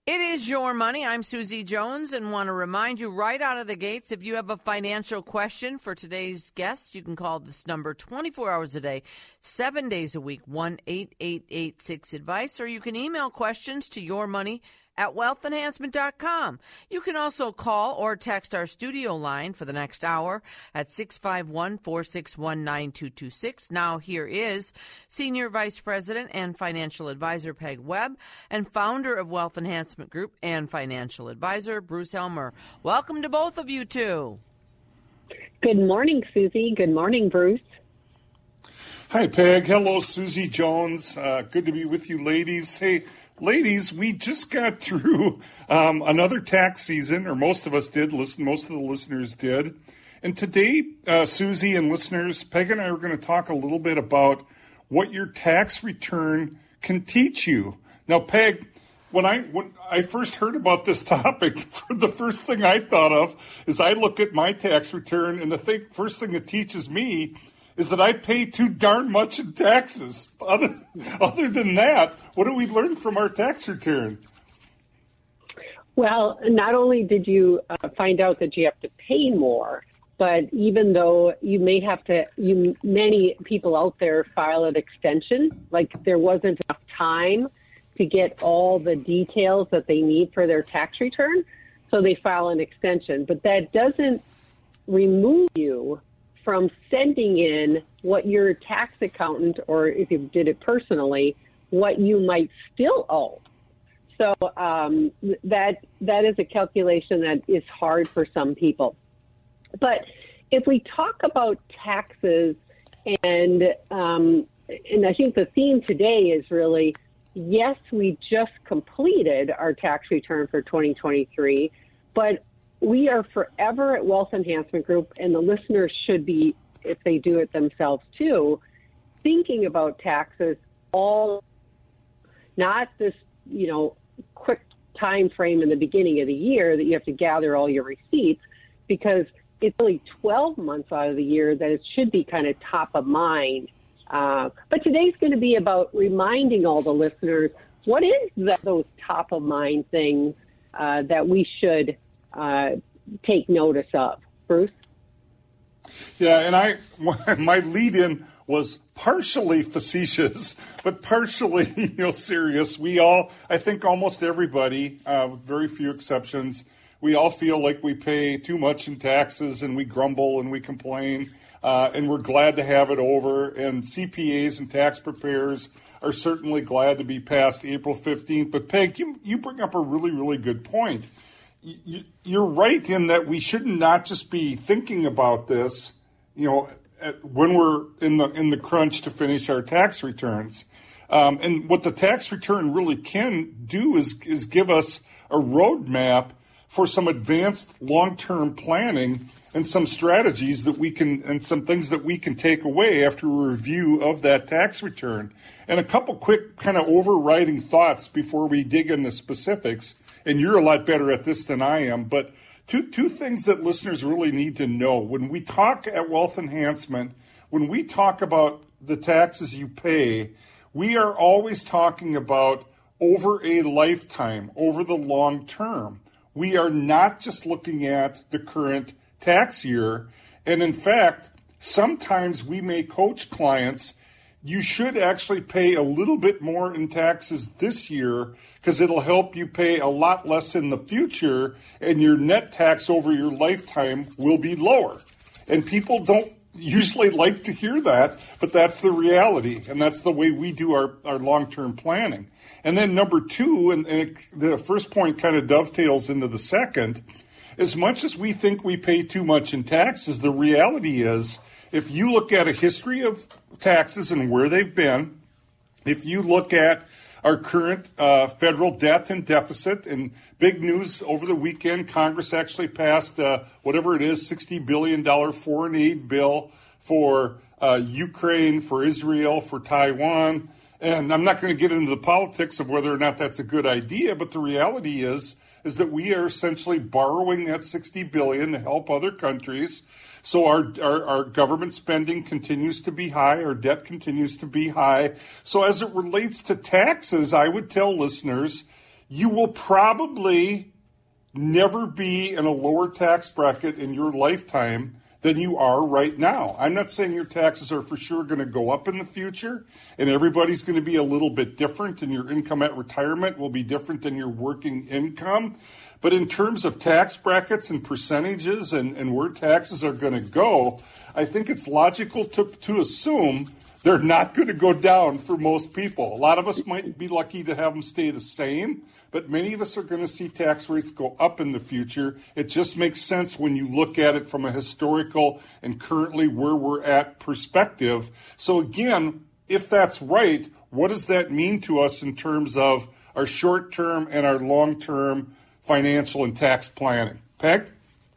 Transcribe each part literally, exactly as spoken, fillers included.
It is your money. I'm Susie Jones and want to remind you right out of the gates, if you have a financial question for today's guest, you can call this number twenty-four hours a day, seven days a week, one eight eight eight six advice, or you can email questions to yourmoney at wealth enhancement dot com. You can also call or text our studio line for the next hour at six five one, four six one, nine two two six. Now here is Senior Vice President and Financial Advisor Peg Webb and founder of Wealth Enhancement Group and Financial Advisor Bruce Elmer. Welcome to both of you two. Good morning, Susie. Good morning, Bruce. Hi, Peg. Hello, Susie Jones. Uh, good to be with you, ladies. Hey, ladies, we just got through um, another tax season, or most of us did. Listen, most of the listeners did. And today, uh, Susie and listeners, Peg and I are going to talk a little bit about what your tax return can teach you. Now, Peg, when I when I first heard about this topic, the first thing I thought of is I look at my tax return, and the thing, first thing it teaches me is that I pay too darn much in taxes. Other, other than that, what do we learn from our tax return? Well, not only did you uh, find out that you have to pay more, but even though you may have to, you many people out there file an extension, like there wasn't enough time to get all the details that they need for their tax return, so they file an extension. But that doesn't remove you from sending in what your tax accountant, or if you did it personally, what you might still owe. So um, that that is a calculation that is hard for some people. But if we talk about taxes, and um, and I think the theme today is really, yes, we just completed our tax return for twenty twenty-three, but we are forever at Wealth Enhancement Group, and the listeners should be, if they do it themselves too, thinking about taxes all, not this, you know, quick time frame in the beginning of the year that you have to gather all your receipts, because it's only twelve months out of the year that it should be kind of top of mind. Uh, but today's going to be about reminding all the listeners, what is that, those top of mind things uh, that we should uh, take notice of. Bruce? Yeah, and I, my lead-in was partially facetious, but partially, you know, serious. We all, I think almost everybody, uh, very few exceptions, we all feel like we pay too much in taxes, and we grumble and we complain, uh, and we're glad to have it over. And C P As and tax preparers are certainly glad to be past April fifteenth. But Peg, you, you bring up a really, really good point. You're right in that we should not just be thinking about this, you know, when we're in the in the crunch to finish our tax returns. Um, and what the tax return really can do is is give us a roadmap for some advanced long-term planning and some strategies that we can, and some things that we can take away after a review of that tax return. And a couple quick kind of overriding thoughts before we dig into specifics. And you're a lot better at this than I am, but two two things that listeners really need to know. When we talk at Wealth Enhancement, when we talk about the taxes you pay, we are always talking about over a lifetime, over the long term. We are not just looking at the current tax year. And in fact, sometimes we may coach clients, you should actually pay a little bit more in taxes this year because it'll help you pay a lot less in the future, and your net tax over your lifetime will be lower. And people don't usually like to hear that, but that's the reality, and that's the way we do our, our long-term planning. And then number two, and, and it, the first point kind of dovetails into the second, as much as we think we pay too much in taxes, the reality is, if you look at a history of taxes and where they've been, if you look at our current uh, federal debt and deficit, and big news over the weekend, Congress actually passed uh, whatever it is, sixty billion dollars foreign aid bill for uh, Ukraine, for Israel, for Taiwan. And I'm not going to get into the politics of whether or not that's a good idea, but the reality is, is that we are essentially borrowing that sixty billion dollars to help other countries. So our, our, our government spending continues to be high. Our debt continues to be high. So as it relates to taxes, I would tell listeners, you will probably never be in a lower tax bracket in your lifetime than you are right now. I'm not saying your taxes are for sure going to go up in the future, and everybody's going to be a little bit different, and your income at retirement will be different than your working income. But in terms of tax brackets and percentages and, and where taxes are going to go, I think it's logical to, to assume they're not going to go down for most people. A lot of us might be lucky to have them stay the same, but many of us are going to see tax rates go up in the future. It just makes sense when you look at it from a historical and currently where we're at perspective. So again, if that's right, what does that mean to us in terms of our short-term and our long-term financial and tax planning? Peg?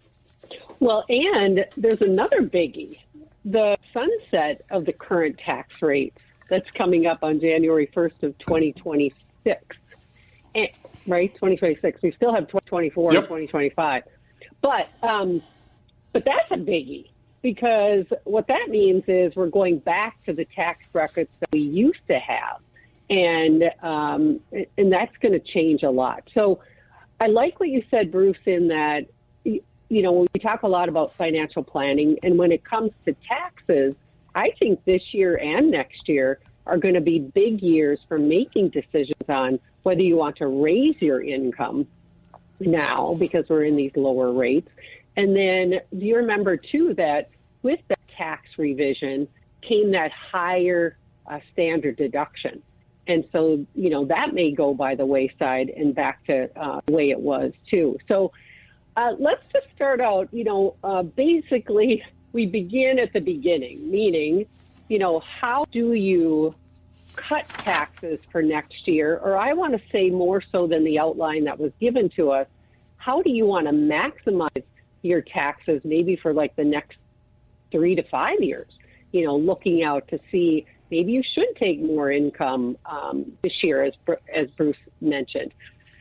Well, and there's another biggie. The sunset of the current tax rates that's coming up on January first of twenty twenty-six. And, right, twenty twenty-six. We still have twenty twenty-four yep. and twenty twenty-five. But, um, but that's a biggie, because what that means is we're going back to the tax brackets that we used to have. And, um, and that's going to change a lot. So I like what you said, Bruce, in that, you know, we talk a lot about financial planning, and when it comes to taxes, I think this year and next year are going to be big years for making decisions on whether you want to raise your income now because we're in these lower rates. And then do you remember, too, that with the tax revision came that higher uh, standard deduction? And so, you know, that may go by the wayside and back to uh, the way it was, too. So uh, let's just start out, you know, uh, basically we begin at the beginning, meaning, you know, how do you cut taxes for next year? Or I want to say more so than the outline that was given to us, how do you want to maximize your taxes maybe for like the next three to five years, you know, looking out to see maybe you should take more income um, this year, as as Bruce mentioned.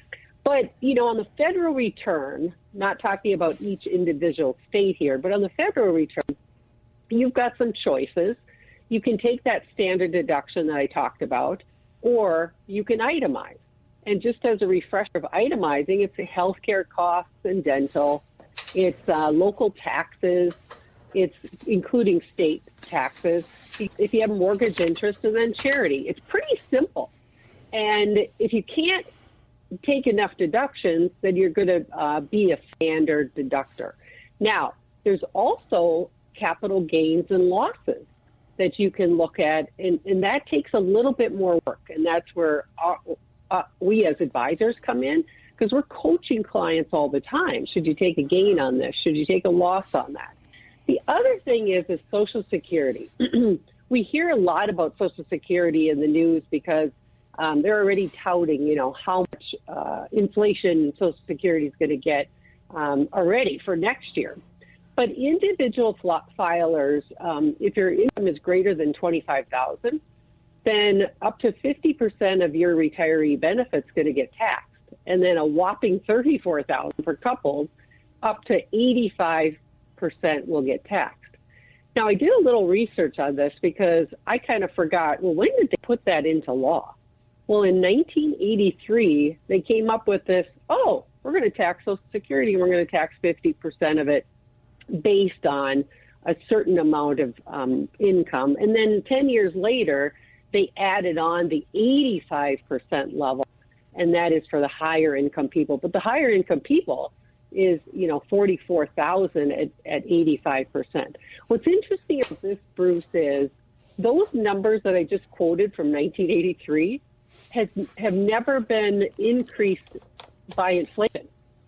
But, you know, on the federal return, not talking about each individual state here, but on the federal return, you've got some choices. You can take that standard deduction that I talked about, or you can itemize. And just as a refresher of itemizing, it's healthcare costs and dental. It's uh, local taxes. It's including state taxes. If you have mortgage interest, and then charity. It's pretty simple. And if you can't take enough deductions, then you're going to uh, be a standard deductor. Now, there's also capital gains and losses that you can look at, and, and that takes a little bit more work. And that's where our, uh, we as advisors come in, because we're coaching clients all the time. Should you take a gain on this? Should you take a loss on that? The other thing is, is Social Security. We hear a lot about Social Security in the news because um, they're already touting, you know, how much uh, inflation Social Security is going to get um, already for next year. But individual filers, um, if your income is greater than twenty-five thousand dollars, then up to fifty percent of your retiree benefits going to get taxed, and then a whopping thirty-four thousand dollars for couples, up to eighty-five percent will get taxed. Now, I did a little research on this because I kind of forgot, well, when did they put that into law? Well, in nineteen eighty-three, they came up with this, oh, we're going to tax Social Security, and we're going to tax fifty percent of it based on a certain amount of um, income. And then ten years later, they added on the eighty-five percent level, and that is for the higher income people. But the higher income people is, you know, forty-four thousand at, at eighty-five percent. What's interesting about this, Bruce, is those numbers that I just quoted from nineteen eighty-three has, have never been increased by inflation.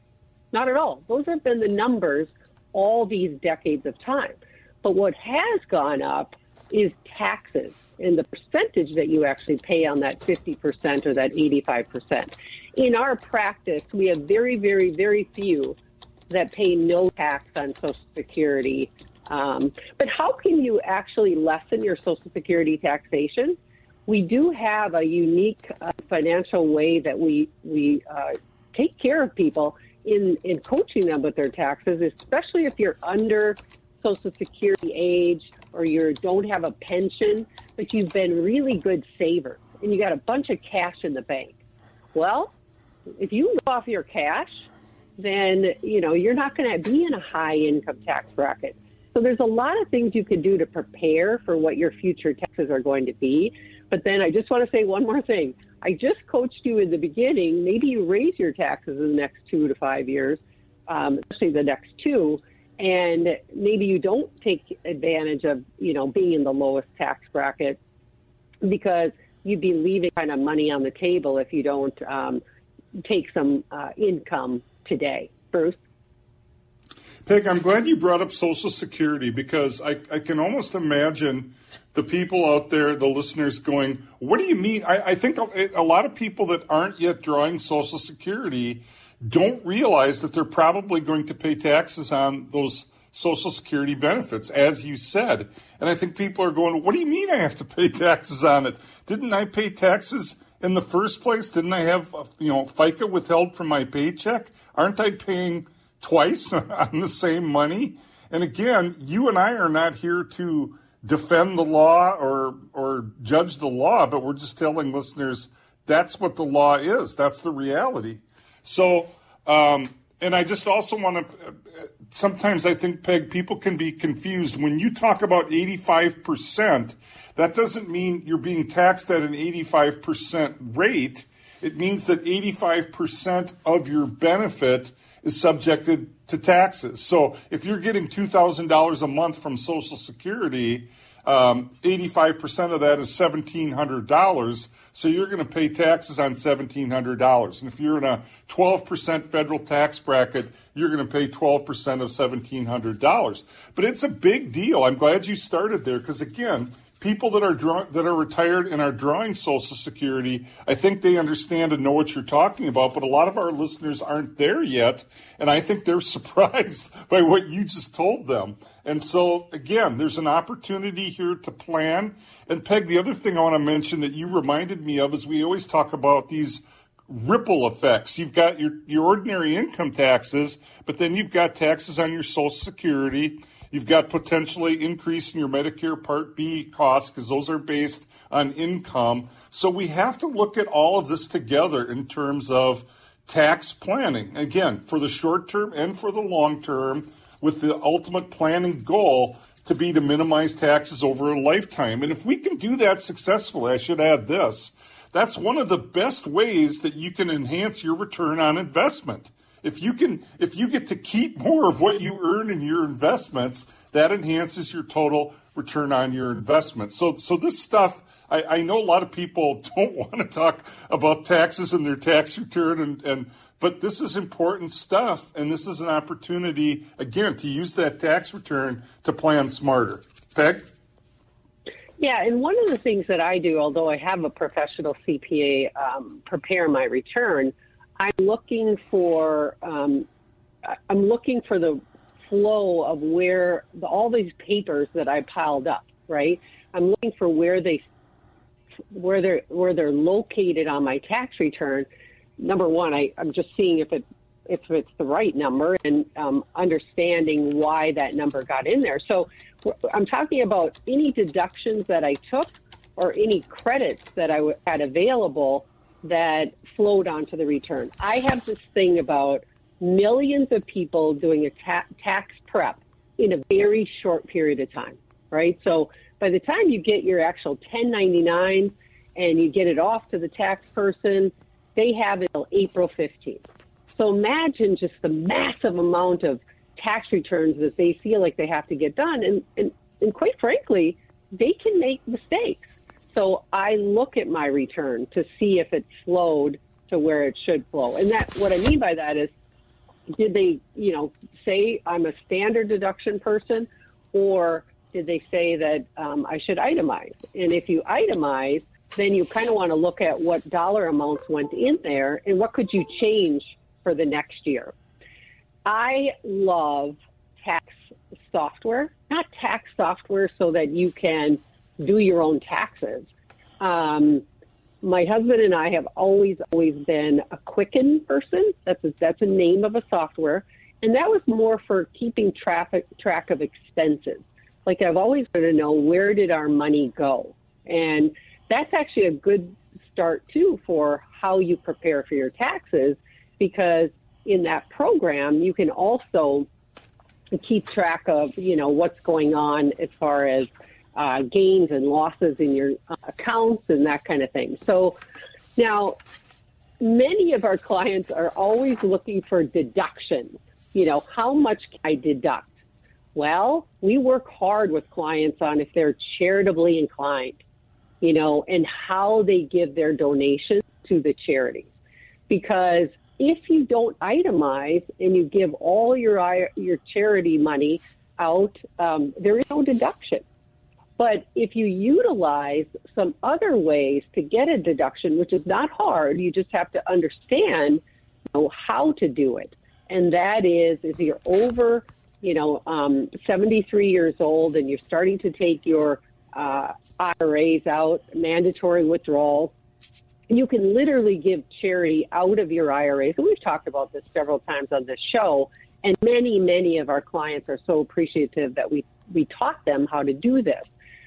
Not at all. Those have been the numbers all these decades of time. But what has gone up is taxes and the percentage that you actually pay on that fifty percent or that eighty-five percent. In our practice, we have very, very, very few that pay no tax on Social Security. Um, but how can you actually lessen your Social Security taxation? We do have a unique uh, financial way that we we uh, take care of people in, in coaching them with their taxes, especially if you're under Social Security age or you don't have a pension, but you've been really good savers and you got a bunch of cash in the bank. Well, If you live off your cash, then, you know, you're not going to be in a high income tax bracket. So there's a lot of things you can do to prepare for what your future taxes are going to be. But then I just want to say one more thing. I just coached you in the beginning. Maybe you raise your taxes in the next two to five years, um, especially the next two, and maybe you don't take advantage of, you know, being in the lowest tax bracket, because you'd be leaving kind of money on the table if you don't um, take some uh, income today. Bruce? Peg, I'm glad you brought up Social Security, because I, I can almost imagine the people out there, the listeners, going, what do you mean? I, I think a, a lot of people that aren't yet drawing Social Security don't realize that they're probably going to pay taxes on those Social Security benefits, as you said. And I think people are going, what do you mean I have to pay taxes on it? Didn't I pay taxes in the first place? Didn't I have, you know, FICA withheld from my paycheck? Aren't I paying twice on the same money? And again, you and I are not here to defend the law or or judge the law, but we're just telling listeners that's what the law is. That's the reality. So, um, and I just also want to, sometimes I think, Peg, people can be confused. When you talk about eighty-five percent, that doesn't mean you're being taxed at an eighty-five percent rate. It means that eighty-five percent of your benefit is subjected to taxes. So if you're getting two thousand dollars a month from Social Security, um, eighty-five percent of that is one thousand seven hundred dollars. So you're going to pay taxes on one thousand seven hundred dollars. And if you're in a twelve percent federal tax bracket, you're going to pay twelve percent of one thousand seven hundred dollars. But it's a big deal. I'm glad you started there, because, again, people that are draw- that are retired and are drawing Social Security, I think they understand and know what you're talking about, but a lot of our listeners aren't there yet, and I think they're surprised by what you just told them. And so, again, there's an opportunity here to plan. And, Peg, the other thing I want to mention that you reminded me of is we always talk about these ripple effects. You've got your, your ordinary income taxes, but then you've got taxes on your Social Security. You've got potentially increase in your Medicare Part B costs, because those are based on income. So we have to look at all of this together in terms of tax planning, again, for the short term and for the long term, with the ultimate planning goal to be to minimize taxes over a lifetime. And if we can do that successfully, I should add this, that's one of the best ways that you can enhance your return on investment. If you can, if you get to keep more of what you earn in your investments, that enhances your total return on your investment. So, so this stuff, I, I know a lot of people don't want to talk about taxes and their tax return, and, and but this is important stuff, and this is an opportunity, again, to use that tax return to plan smarter. Peg? Yeah, and one of the things that I do, although I have a professional C P A um, prepare my return, I'm looking for um, I'm looking for the flow of where the, all these papers that I piled up, right? I'm looking for where they where they're where they're located on my tax return. Number one, I, I'm just seeing if it if it's the right number, and um, understanding why that number got in there. So I'm talking about any deductions that I took or any credits that I w- had available that flowed onto the return. I have this thing about millions of people doing a ta- tax prep in a very short period of time, right? So by the time you get your actual ten ninety-nine and you get it off to the tax person, they have it until April fifteenth. So imagine just the massive amount of tax returns that they feel like they have to get done. And, and, and quite frankly, they can make mistakes. So I look at my return to see if it flowed to where it should flow. And that, what I mean by that is, did they, you know, say I'm a standard deduction person, or did they say that um, I should itemize? And if you itemize, then you kind of want to look at what dollar amounts went in there and what could you change for the next year. I love tax software, not tax software so that you can do your own taxes. Um, my husband and I have always, always been a Quicken person. That's a, that's a name of a software. And that was more for keeping traffic, track of expenses. Like I've always wanted to know, where did our money go? And that's actually a good start, too, for how you prepare for your taxes, because in that program, you can also keep track of, you know, what's going on as far as uh, gains and losses in your uh, accounts and that kind of thing. So now, many of our clients are always looking for deductions. You know, how much can I deduct? Well, we work hard with clients on if they're charitably inclined, you know, and how they give their donations to the charities. Because if you don't itemize and you give all your your charity money out, um, there is no deduction. But if you utilize some other ways to get a deduction, which is not hard, you just have to understand, you know, how to do it. And that is, if you're over, you know, um, seventy-three years old and you're starting to take your uh, I R As out, mandatory withdrawals, you can literally give charity out of your I R As. And we've talked about this several times on this show. And many, many of our clients are so appreciative that we, we taught them how to do this.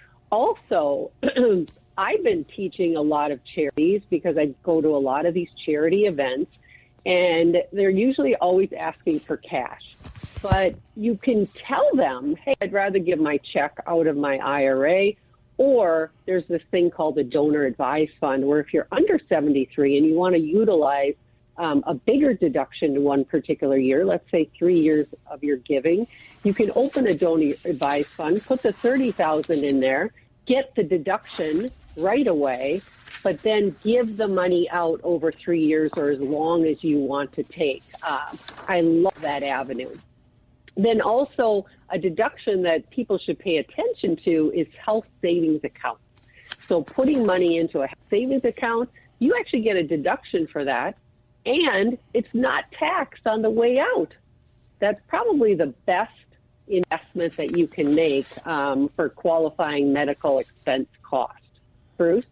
Also, I've been teaching a lot of charities because I go to a lot of these charity events, and they're usually always asking for cash. But you can tell them, hey, I'd rather give my check out of my I R A, or there's this thing called the donor advised fund, where if you're under seventy-three and you want to utilize um, a bigger deduction one particular year, let's say three years of your giving, you can open a donor advised fund, put the thirty thousand dollars in there, get the deduction right away, but then give the money out over three years or as long as you want to take. Uh, I love that avenue. Then also a deduction that people should pay attention to is health savings accounts. So putting money into a savings account, you actually get a deduction for that, and it's not taxed on the way out. That's probably the best investment that you can make um, for qualifying medical expense cost. Bruce?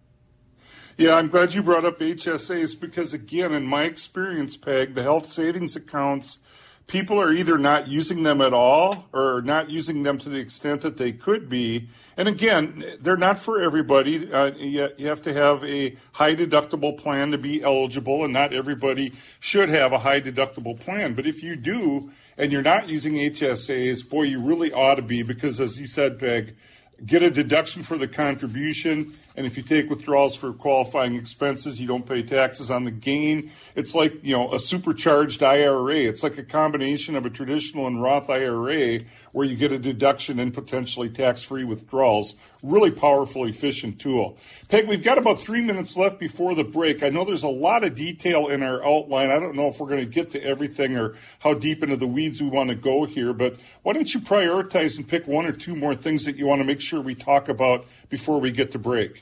Yeah, I'm glad you brought up H S As because, again, in my experience, Peg, the health savings accounts, people are either not using them at all or not using them to the extent that they could be. And again, they're not for everybody. Uh, you, you have to have a high deductible plan to be eligible, and not everybody should have a high deductible plan. But if you do and you're not using H S As, boy, you really ought to be, because as you said, Peg, get a deduction for the contribution, and if you take withdrawals for qualifying expenses, you don't pay taxes on the gain. It's like, you know, a supercharged I R A. It's like a combination of a traditional and Roth I R A where you get a deduction and potentially tax-free withdrawals. Really powerful, efficient tool. Peg, we've got about three minutes left before the break. I know there's a lot of detail in our outline. I don't know if we're going to get to everything or how deep into the weeds we want to go here, but why don't you prioritize and pick one or two more things that you want to make sure we talk about before we get to break?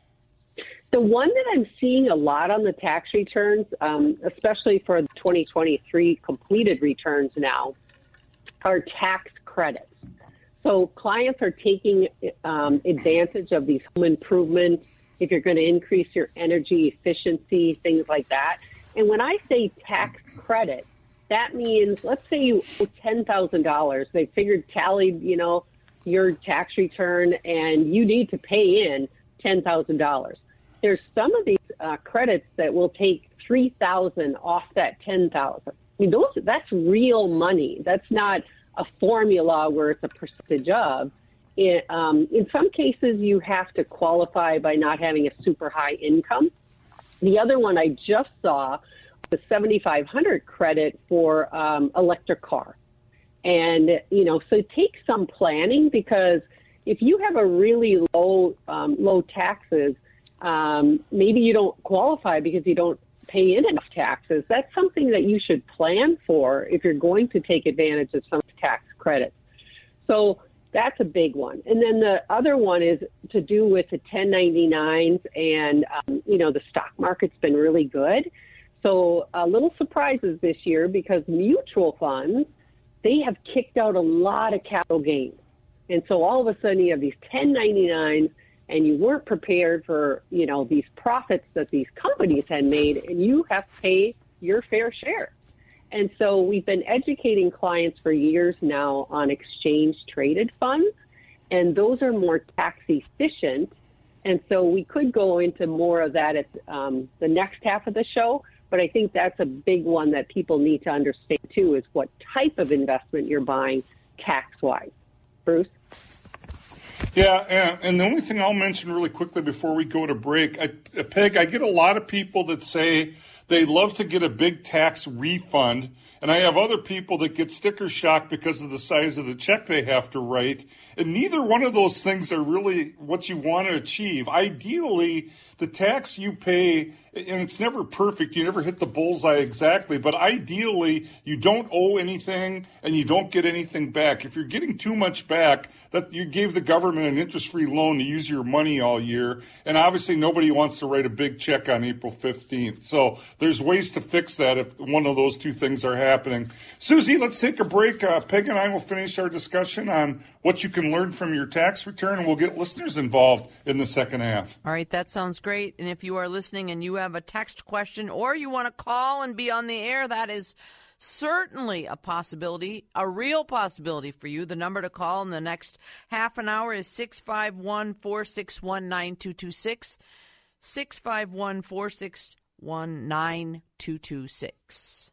The one that I'm seeing a lot on the tax returns, um, especially for the twenty twenty-three completed returns now, are tax credits. So clients are taking um, advantage of these home improvements, if you're going to increase your energy efficiency, things like that. And when I say tax credit, that means, let's say you owe ten thousand dollars. They figured, tallied, you know, your tax return, and you need to pay in ten thousand dollars. There's some of these uh, credits that will take three thousand dollars off that ten thousand dollars. I mean, those, that's real money. That's not a formula where it's a percentage of. It, um, in some cases, you have to qualify by not having a super high income. The other one I just saw, the seventy-five hundred credit for um, electric car. And, you know, so take some planning, because if you have a really low, um, low taxes, um, maybe you don't qualify because you don't pay in enough taxes. That's something that you should plan for if you're going to take advantage of some tax credits. So that's a big one. And then the other one is to do with the ten ninety-nines, and, um, you know, the stock market's been really good. So a little surprises this year, because mutual funds, they have kicked out a lot of capital gains. And so all of a sudden you have these ten ninety-nines, and you weren't prepared for, you know, these profits that these companies had made, and you have to pay your fair share. And so we've been educating clients for years now on exchange traded funds, and those are more tax efficient And so we could go into more of that at um, the next half of the show. But I think that's a big one that people need to understand, too, is what type of investment you're buying tax-wise. Bruce? Yeah, and, and the only thing I'll mention really quickly before we go to break, I, Peg, I get a lot of people that say they love to get a big tax refund, and I have other people that get sticker shock because of the size of the check they have to write, and neither one of those things are really what you want to achieve. Ideally, the tax you pay, and it's never perfect, you never hit the bullseye exactly, but ideally, you don't owe anything and you don't get anything back. If you're getting too much back, that you gave the government an interest-free loan to use your money all year, and obviously nobody wants to write a big check on April fifteenth. So there's ways to fix that if one of those two things are happening. Susie, let's take a break. Uh, Peg and I will finish our discussion on what you can learn from your tax return, and we'll get listeners involved in the second half. All right, that sounds great. And if you are listening and you have a text question or you want to call and be on the air, that is certainly a possibility, a real possibility for you. The number to call in the next half an hour is six five one, four six one, nine two two six, six five one, four six one, nine two two six.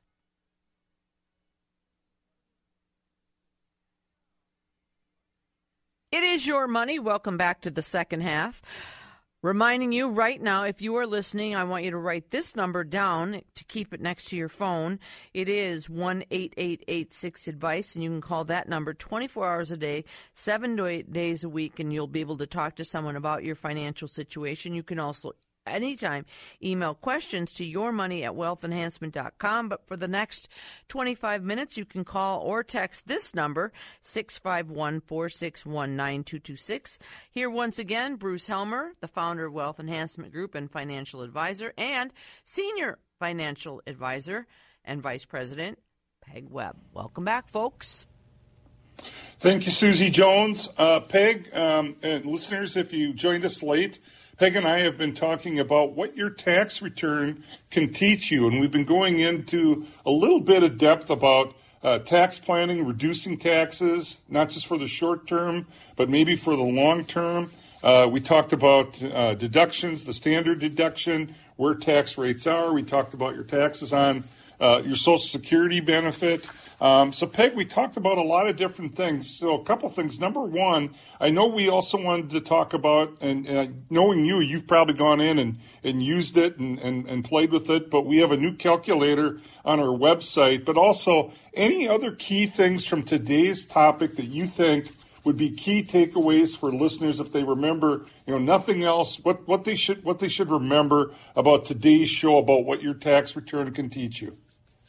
It is your money. Welcome back to the second half. Reminding you right now, if you are listening, I want you to write this number down to keep it next to your phone. It is one eight eight eight six advice, and you can call that number twenty-four hours a day, seven to eight days a week, and you'll be able to talk to someone about your financial situation. You can also anytime email questions to yourmoney at wealth enhancement dot com. But for the next twenty-five minutes, you can call or text this number, six five one, four six one, nine two two six. Here once again, Bruce Helmer, the founder of Wealth Enhancement Group and financial advisor, and senior financial advisor and vice president, Peg Webb. Welcome back, folks. Thank you, Susie Jones. Uh, Peg, um, and listeners, if you joined us late, Peg and I have been talking about what your tax return can teach you, and we've been going into a little bit of depth about uh, tax planning, reducing taxes, not just for the short term, but maybe for the long term. Uh, we talked about uh, deductions, the standard deduction, where tax rates are. We talked about your taxes on uh, your Social Security benefit. Um, so, Peg, we talked about a lot of different things. So a couple things. Number one, I know we also wanted to talk about, and uh, knowing you, you've probably gone in and, and used it and, and, and played with it, but we have a new calculator on our website. But also, any other key things from today's topic that you think would be key takeaways for listeners if they remember, you know, nothing else, what, what they should what they should remember about today's show about what your tax return can teach you?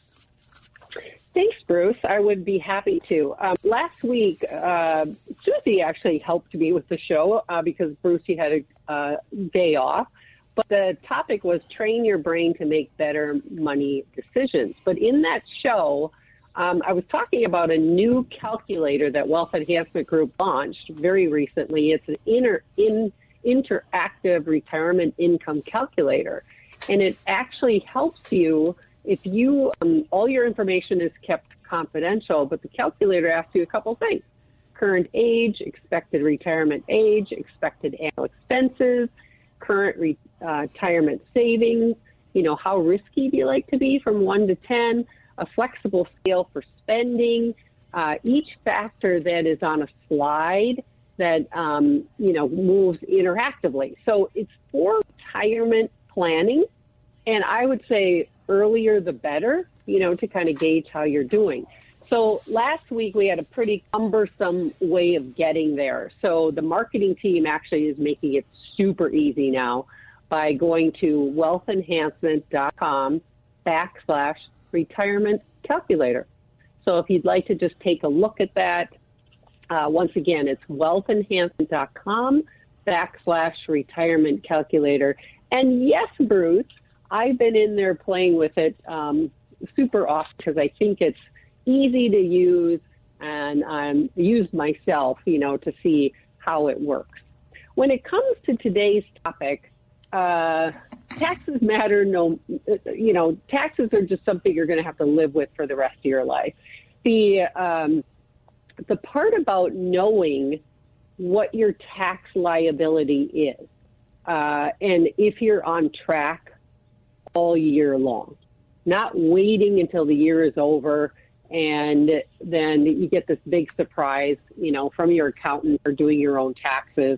Thanks, Bruce. I would be happy to. Um, last week, uh, Susie actually helped me with the show uh, because Bruce, he had a uh, day off. But the topic was train your brain to make better money decisions. But in that show, um, I was talking about a new calculator that Wealth Enhancement Group launched very recently. It's an inter, in, interactive retirement income calculator. And it actually helps you if you, um, all your information is kept confidential, but the calculator asks you a couple things: current age, expected retirement age, expected annual expenses, current re- uh, retirement savings, you know, how risky do you like to be from one to ten, a flexible scale for spending, uh, each factor that is on a slide that, um, you know, moves interactively. So it's for retirement planning, and I would say earlier the better, you know, to kind of gauge how you're doing. So last week we had a pretty cumbersome way of getting there. So the marketing team actually is making it super easy now by going to wealth enhancement dot com backslash retirement calculator. So if you'd like to just take a look at that, uh, once again, it's wealth enhancement dot com backslash retirement calculator. And yes, Bruce, I've been in there playing with it um, super often because I think it's easy to use, and I'm used myself, you know, to see how it works. When it comes to today's topic, uh, taxes matter. No, you know, taxes are just something you're going to have to live with for the rest of your life. The um, the part about knowing what your tax liability is. uh, and if you're on track all year long, not waiting until the year is over and then you get this big surprise, you know, from your accountant for doing your own taxes.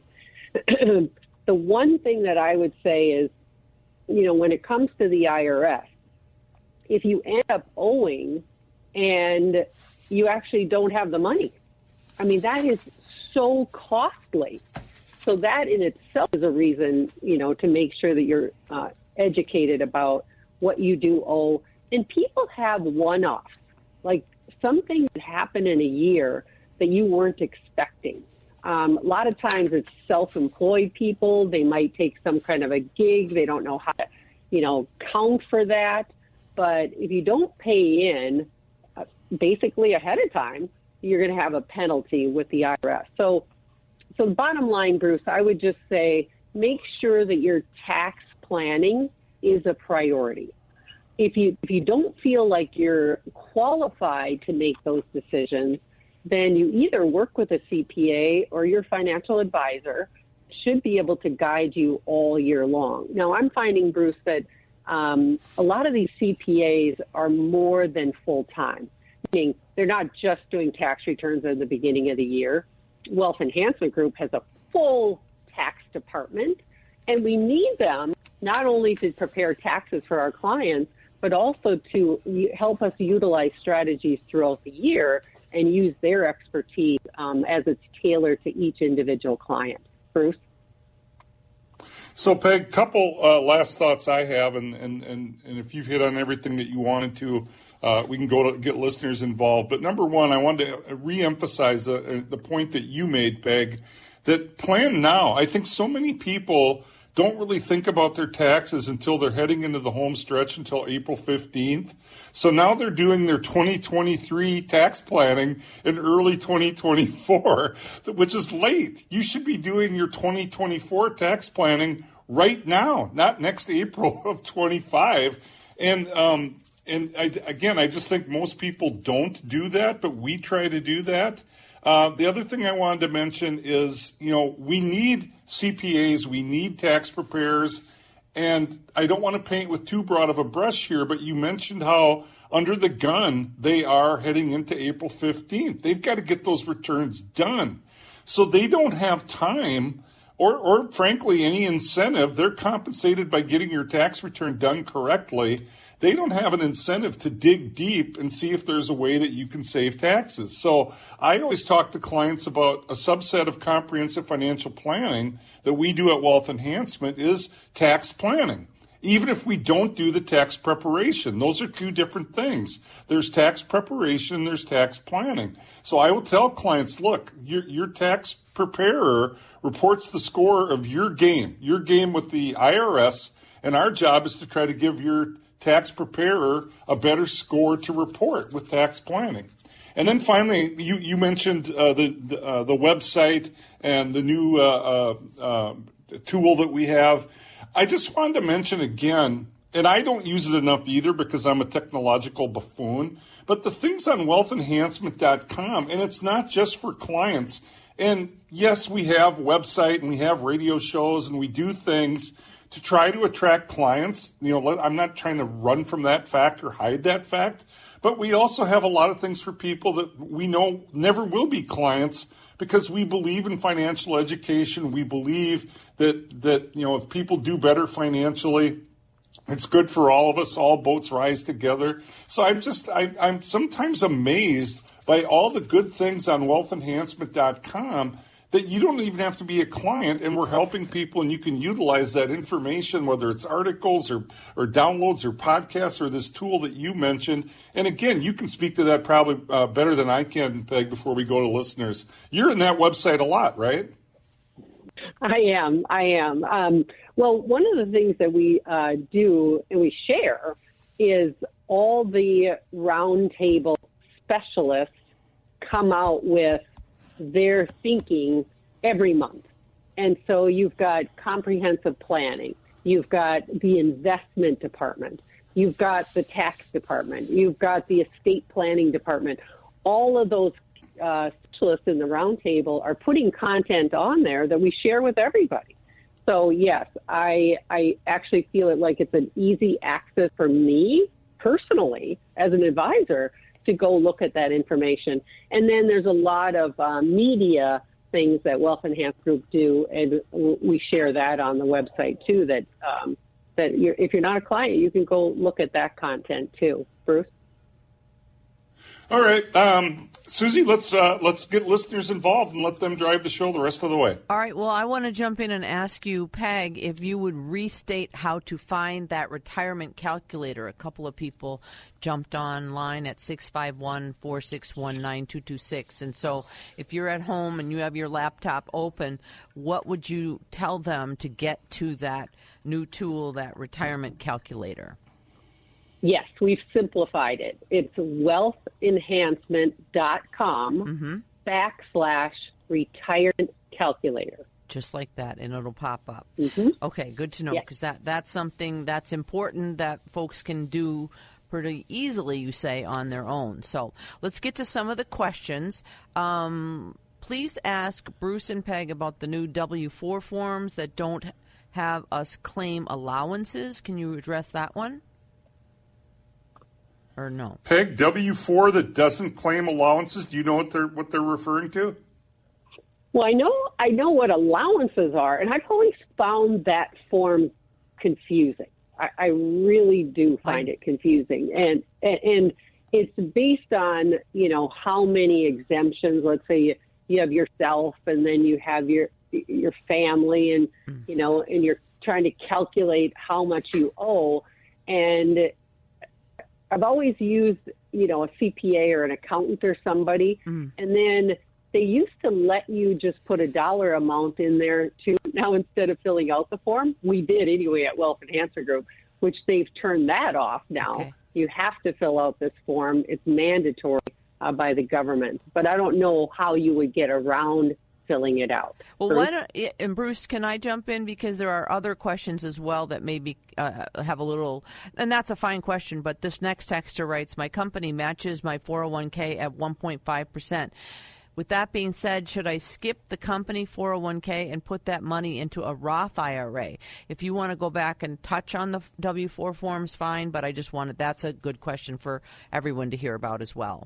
The one thing that I would say is, you know, when it comes to the I R S, if you end up owing and you actually don't have the money, I mean, that is so costly. So that in itself is a reason, you know, to make sure that you're uh, educated about what you do owe. And people have one-offs, like some things that happen in a year that you weren't expecting. Um, a lot of times it's self-employed people. They might take some kind of a gig. They don't know how to, you know, count for that. But if you don't pay in uh, basically ahead of time, you're going to have a penalty with the I R S. So, so the bottom line, Bruce, I would just say make sure that your tax planning is a priority. If you if you don't feel like you're qualified to make those decisions, then you either work with a C P A or your financial advisor should be able to guide you all year long. Now, I'm finding, Bruce, that um, a lot of these C P As are more than full-time, meaning they're not just doing tax returns at the beginning of the year. Wealth Enhancement Group has a full tax department, and we need them not only to prepare taxes for our clients, but also to help us utilize strategies throughout the year and use their expertise um, as it's tailored to each individual client. Bruce? So, Peg, couple uh, last thoughts I have, and, and, and, and if you've hit on everything that you wanted to, uh, we can go to get listeners involved. But number one, I wanted to reemphasize the, the point that you made, Peg, that plan now. I think so many people don't really think about their taxes until they're heading into the home stretch until April fifteenth. So now they're doing their twenty twenty-three tax planning in early twenty twenty-four, which is late. You should be doing your twenty twenty-four tax planning right now, not next April of twenty-five. And, um, and I, again, I just think most people don't do that, but we try to do that. Uh, the other thing I wanted to mention is, you know, we need C P As, we need tax preparers, and I don't want to paint with too broad of a brush here, but you mentioned how under the gun they are heading into April fifteenth. They've got to get those returns done. So they don't have time or, or frankly, any incentive. They're compensated by getting your tax return done correctly. They don't have an incentive to dig deep and see if there's a way that you can save taxes. So I always talk to clients about a subset of comprehensive financial planning that we do at Wealth Enhancement is tax planning. Even if we don't do the tax preparation, those are two different things. There's tax preparation, there's tax planning. So I will tell clients, look, your, your tax preparer reports the score of your game, your game with the I R S, and our job is to try to give your tax preparer a better score to report with tax planning. And then finally, you, you mentioned uh, the the, uh, the website and the new uh, uh, uh, tool that we have. I just wanted to mention again, and I don't use it enough either because I'm a technological buffoon, but the things on wealth enhancement dot com, and it's not just for clients. And yes, we have a website and we have radio shows and we do things to try to attract clients. You know, I'm not trying to run from that fact or hide that fact, but we also have a lot of things for people that we know never will be clients because we believe in financial education. We believe that, that, you know, if people do better financially, it's good for all of us. All boats rise together. So I'm just, I, I'm sometimes amazed by all the good things on wealth enhancement dot com that you don't even have to be a client, and we're helping people, and you can utilize that information, whether it's articles or, or downloads or podcasts or this tool that you mentioned. And again, you can speak to that probably uh, better than I can, Peg, before we go to listeners. You're in that website a lot, right? I am. I am. Um, well, one of the things that we uh, do and we share is all the roundtable specialists come out with their thinking every month. And so you've got comprehensive planning, you've got the investment department, you've got the tax department, you've got the estate planning department. All of those uh, specialists in the roundtable are putting content on there that we share with everybody. So yes, I I actually feel it like it's an easy access for me personally as an advisor to go look at that information. And then there's a lot of uh, media things that Wealth Enhanced Group do, and we share that on the website too. That um, that you're, if you're not a client, you can go look at that content too. Bruce. All right, um, Susie, let's uh, let's get listeners involved and let them drive the show the rest of the way. All right. Well, I want to jump in and ask you, Peg, if you would restate how to find that retirement calculator. A couple of people jumped online at six five one, four six one, nine two two six. And so if you're at home and you have your laptop open, what would you tell them to get to that new tool, that retirement calculator? Yes, we've simplified it. It's wealth enhancement dot com mm-hmm. backslash retirement calculator. Just like that, and it'll pop up. Mm-hmm. Okay, good to know, yes. because that, that's something that's important that folks can do pretty easily, you say, on their own. So let's get to some of the questions. Um, please ask Bruce and Peg about the new W four forms that don't have us claim allowances. Can you address that one? Or no? Peg, W four that doesn't claim allowances, do you know what they're what they're referring to? Well, I know I know what allowances are, and I've always found that form confusing. I, I really do find I, it confusing, and, and and it's based on, you know, how many exemptions. Let's say you, you have yourself, and then you have your your family, and mm. you know, and you're trying to calculate how much you owe, and I've always used, you know, a C P A or an accountant or somebody, mm. and then they used to let you just put a dollar amount in there too. Now, instead of filling out the form, we did anyway at Wealth Enhancer Group, which they've turned that off now. Okay. You have to fill out this form. It's mandatory uh, by the government, but I don't know how you would get around filling it out. Well, Bruce? Why don't, and Bruce, can I jump in, because there are other questions as well that maybe uh, have a little, and that's a fine question, but this next texter writes, my company matches my four oh one k at one point five percent. With that being said, should I skip the company four oh one k and put that money into a Roth I R A? If you want to go back and touch on the W four forms, fine, but I just wanted, that's a good question for everyone to hear about as well.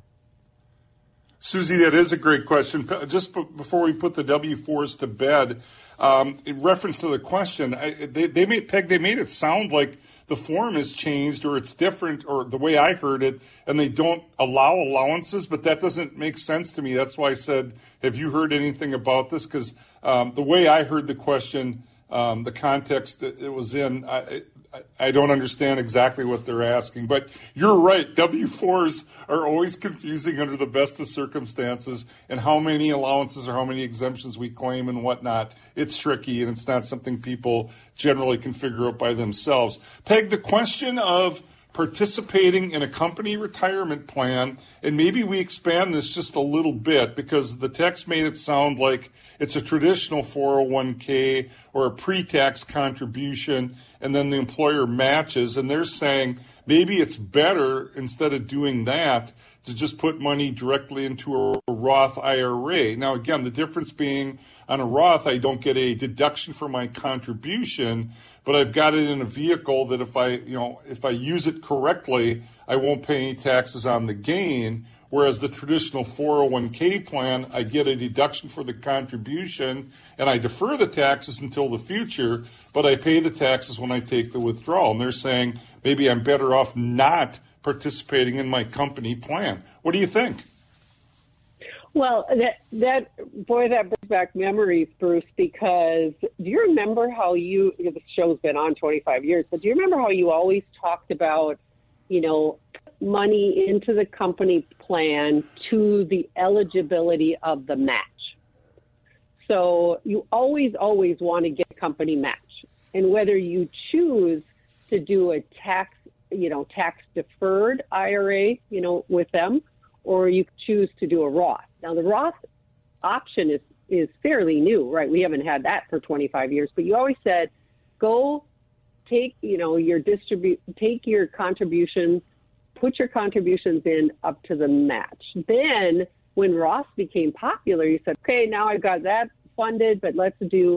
Susie, that is a great question. Just b- before we put the W fours to bed, um, in reference to the question, I, they, they made Peg, they made it sound like the form has changed or it's different, or the way I heard it, and they don't allow allowances, but that doesn't make sense to me. That's why I said, have you heard anything about this? Because um, the way I heard the question, um, the context that it was in, I, I don't understand exactly what they're asking, but you're right. W fours are always confusing under the best of circumstances, and how many allowances or how many exemptions we claim and whatnot. It's tricky, and it's not something people generally can figure out by themselves. Peg, the question of participating in a company retirement plan, and maybe we expand this just a little bit, because the text made it sound like it's a traditional four oh one k or a pre-tax contribution, and then the employer matches, and they're saying maybe it's better, instead of doing that, to just put money directly into a Roth I R A. Now, again, the difference being on a Roth, I don't get a deduction for my contribution, but I've got it in a vehicle that if I, you know, if I use it correctly, I won't pay any taxes on the gain. Whereas the traditional four oh one k plan, I get a deduction for the contribution and I defer the taxes until the future, but I pay the taxes when I take the withdrawal. And they're saying maybe I'm better off not participating in my company plan. What do you think? Well, that, that boy, that brings back memories, Bruce, because do you remember how you, you know, the show's been on twenty-five years, but do you remember how you always talked about, you know, money into the company plan to the eligibility of the match? So you always, always want to get a company match. And whether you choose to do a tax, you know, tax deferred I R A, you know, with them, or you choose to do a Roth. Now, the Roth option is, is fairly new, right? We haven't had that for twenty-five years, but you always said, go take, you know, your distribute, take your contributions, put your contributions in up to the match. Then when Roth became popular, you said, okay, now I've got that funded, but let's do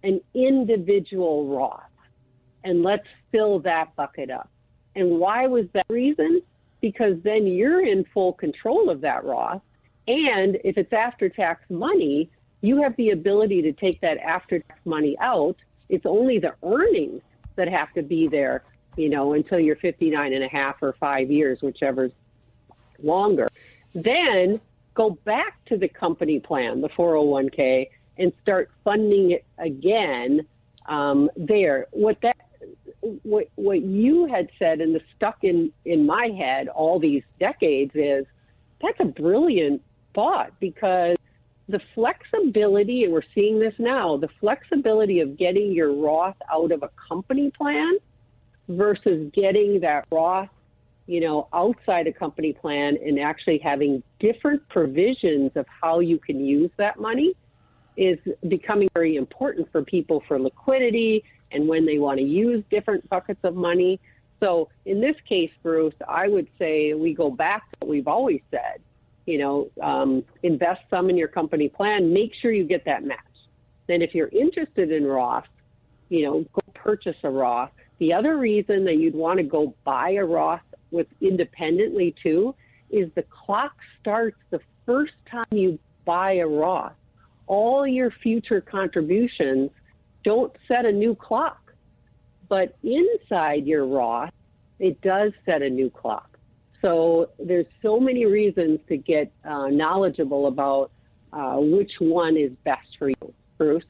an individual Roth, and let's fill that bucket up. And why was that reason? Because then you're in full control of that Roth. And if it's after-tax money, you have the ability to take that after-tax money out. It's only the earnings that have to be there, you know, until you're fifty-nine and a half or five years, whichever's longer. Then go back to the company plan, the four oh one k, and start funding it again um, there. What that, what what you had said and the stuck in, in my head all these decades is that's a brilliant thought, because the flexibility, and we're seeing this now, the flexibility of getting your Roth out of a company plan versus getting that Roth, you know, outside a company plan and actually having different provisions of how you can use that money is becoming very important for people for liquidity and when they want to use different buckets of money. So in this case, Bruce, I would say we go back to what we've always said, you know, um, invest some in your company plan, make sure you get that match. Then if you're interested in Roth, you know, go purchase a Roth. The other reason that you'd want to go buy a Roth with independently too is the clock starts the first time you buy a Roth. All your future contributions don't set a new clock, but inside your Roth, it does set a new clock. So there's so many reasons to get uh, knowledgeable about uh, which one is best for you. Bruce?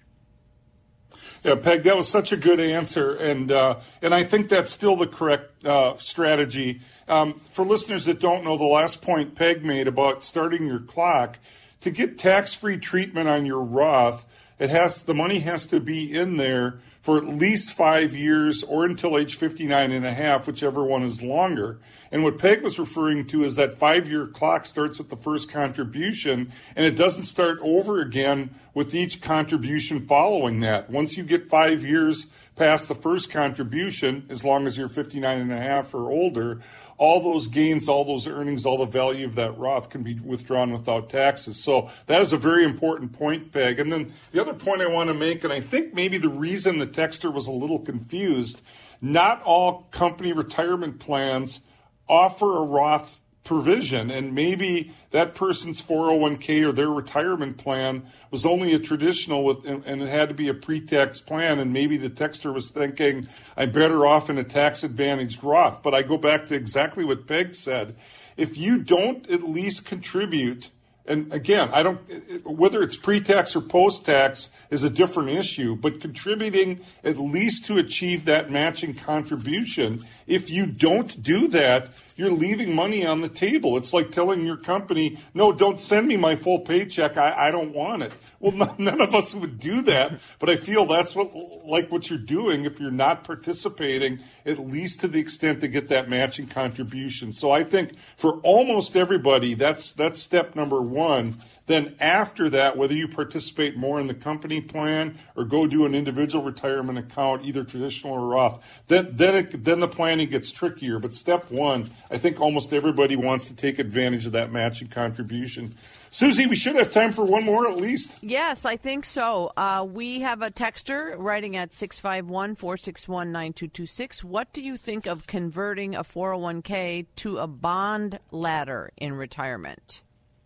Yeah, Peg, that was such a good answer, and uh, and I think that's still the correct uh, strategy. Um, for listeners that don't know, the last point Peg made about starting your clock, to get tax-free treatment on your Roth, it has the money has to be in there for at least five years or until age fifty-nine and a half, whichever one is longer. And what Peg was referring to is that five-year clock starts with the first contribution, and it doesn't start over again with each contribution following that. Once you get five years past the first contribution, as long as you're fifty-nine and a half or older, all those gains, all those earnings, all the value of that Roth can be withdrawn without taxes. So that is a very important point, Peg. And then the other point I want to make, and I think maybe the reason the texter was a little confused, not all company retirement plans offer a Roth provision, and maybe that person's four oh one k or their retirement plan was only a traditional with, and, and it had to be a pre-tax plan, and maybe the texter was thinking, I'm better off in a tax-advantaged Roth. But I go back to exactly what Peg said. If you don't at least contribute, and again, I don't, whether it's pre-tax or post-tax is a different issue, but contributing at least to achieve that matching contribution, if you don't do that, you're leaving money on the table. It's like telling your company, no, don't send me my full paycheck. I, I don't want it. Well, no, none of us would do that, but I feel that's what, like what you're doing if you're not participating, at least to the extent to get that matching contribution. So I think for almost everybody, that's that's step number one. Then after that, whether you participate more in the company plan or go do an individual retirement account, either traditional or Roth, then then it, then the planning gets trickier. But step one, I think almost everybody wants to take advantage of that matching contribution. Susie, we should have time for one more at least. Yes, I think so. Uh, we have a texter writing at six five one, four six one, nine two two six. What do you think of converting a four oh one k to a bond ladder in retirement?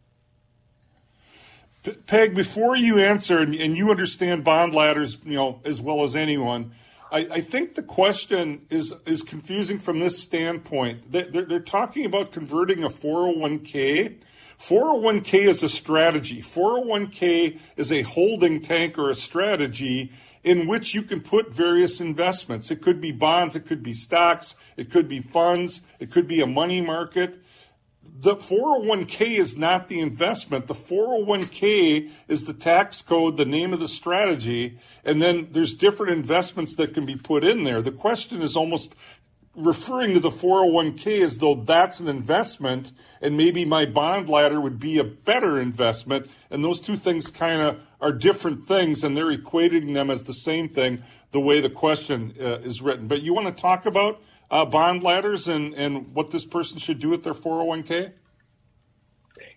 Peg, before you answer, and, and you understand bond ladders, you know, as well as anyone, I, I think the question is is confusing from this standpoint. They're, they're talking about converting a four oh one k. four oh one k is a strategy. four oh one k is a holding tank or a strategy in which you can put various investments. It could be bonds, it could be stocks, it could be funds, it could be a money market. The four oh one k is not the investment. The four oh one k is the tax code, the name of the strategy, and then there's different investments that can be put in there. The question is almost referring to the four oh one k as though that's an investment, and maybe my bond ladder would be a better investment, and those two things kind of are different things, and they're equating them as the same thing the way the question uh, is written. But you want to talk about Uh, bond ladders and, and what this person should do with their four oh one k?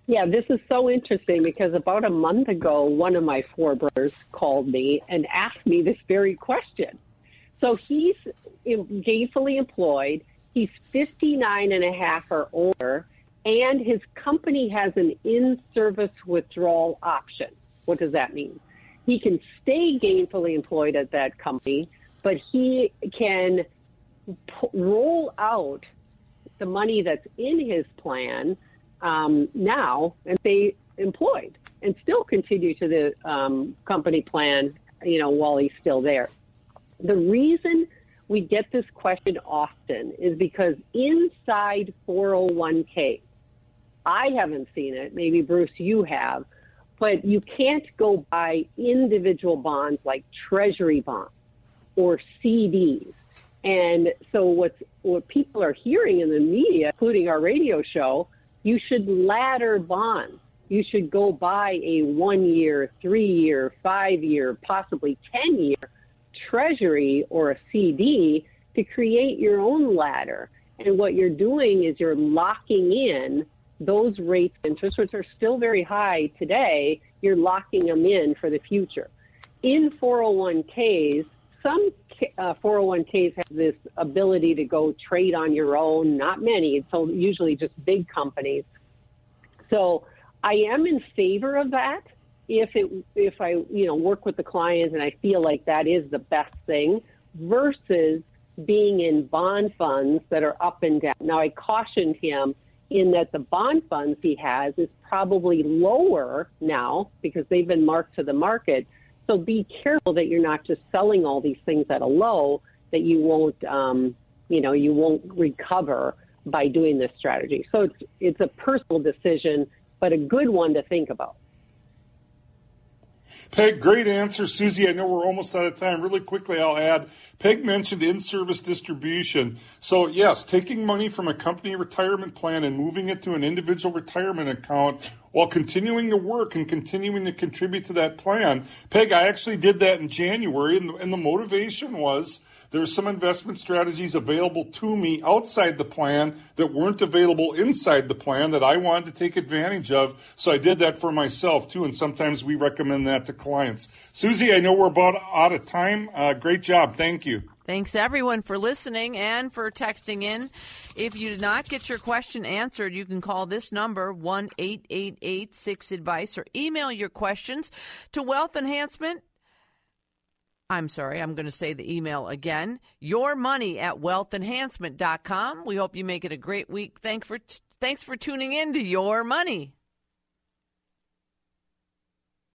Yeah, this is so interesting because about a month ago, one of my four brothers called me and asked me this very question. So he's gainfully employed. He's fifty-nine and a half or older, and his company has an in-service withdrawal option. What does that mean? He can stay gainfully employed at that company, but he can p- roll out the money that's in his plan um, now and stay employed and still continue to the um, company plan, you know, while he's still there. The reason we get this question often is because inside four oh one k, I haven't seen it, maybe Bruce, you have, but you can't go buy individual bonds like treasury bonds or C Ds. And so what's, what people are hearing in the media, including our radio show, you should ladder bonds. You should go buy a one-year, three-year, five-year, possibly ten-year treasury or a C D to create your own ladder. And what you're doing is you're locking in those rates of interest, which are still very high today. You're locking them in for the future. In four oh one k's, some uh, four oh one k's have this ability to go trade on your own. Not many. It's usually just big companies. So I am in favor of that. If it, if I, you know, work with the client and I feel like that is the best thing versus being in bond funds that are up and down. Now, I cautioned him in that the bond funds he has is probably lower now because they've been marked to the market. So be careful that you're not just selling all these things at a low that you won't, um, you know, you won't recover by doing this strategy. So it's it's a personal decision, but a good one to think about. Peg, great answer. Susie, I know we're almost out of time. Really quickly, I'll add, Peg mentioned in-service distribution. So, yes, taking money from a company retirement plan and moving it to an individual retirement account while continuing to work and continuing to contribute to that plan. Peg, I actually did that in January, and the, and the motivation was there were some investment strategies available to me outside the plan that weren't available inside the plan that I wanted to take advantage of. So I did that for myself, too, and sometimes we recommend that to clients. Susie, I know we're about out of time. Uh, great job. Thank you. Thanks, everyone, for listening and for texting in. If you did not get your question answered, you can call this number, one eight eight eight six advice, or email your questions to Wealth Enhancement. I'm sorry, I'm going to say the email again, your money at wealth enhancement dot com. We hope you make it a great week. Thanks for, t- thanks for tuning in to Your Money.